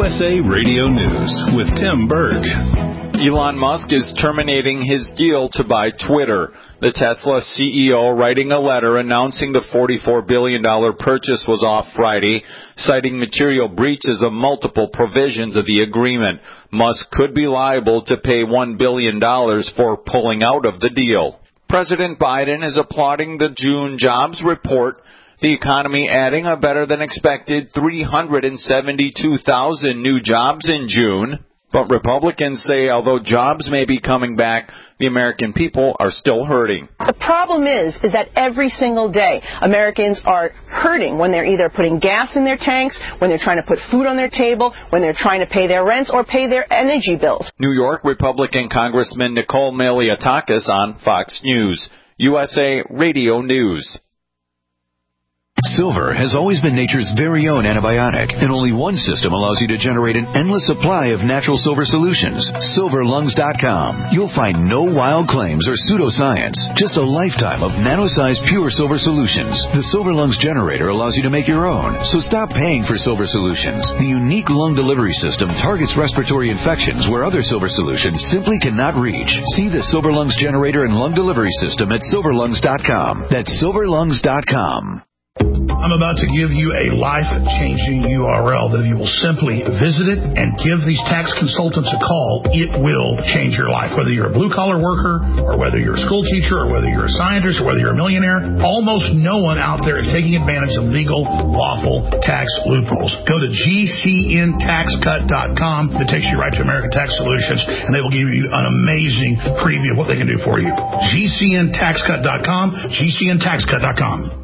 USA Radio News with Tim Berg. Elon Musk is terminating his deal to buy Twitter. The Tesla CEO writing a letter announcing the $44 billion purchase was off Friday, citing material breaches of multiple provisions of the agreement. Musk could be liable to pay $1 billion for pulling out of the deal. President Biden is applauding the June jobs report, the economy adding a better-than-expected 372,000 new jobs in June. But Republicans say although jobs may be coming back, the American people are still hurting. The problem is that every single day Americans are hurting when they're either putting gas in their tanks, when they're trying to put food on their table, when they're trying to pay their rents or pay their energy bills. New York Republican Congressman Nicole Malliotakis on Fox News, USA Radio News. Silver has always been nature's very own antibiotic, and only one system allows you to generate an endless supply of natural silver solutions. SilverLungs.com. You'll find no wild claims or pseudoscience, just a lifetime of nano-sized pure silver solutions. The Silver Lungs generator allows you to make your own, so stop paying for silver solutions. The unique lung delivery system targets respiratory infections where other silver solutions simply cannot reach. See the Silver Lungs generator and lung delivery system at SilverLungs.com. That's SilverLungs.com. I'm about to give you a life-changing URL that if you will simply visit it and give these tax consultants a call, it will change your life. Whether you're a blue-collar worker or whether you're a school teacher or whether you're a scientist or whether you're a millionaire, almost no one out there is taking advantage of legal, lawful tax loopholes. Go to GCNTaxCut.com. It takes you right to American Tax Solutions, and they will give you an amazing preview of what they can do for you. GCNTaxCut.com, GCNTaxCut.com.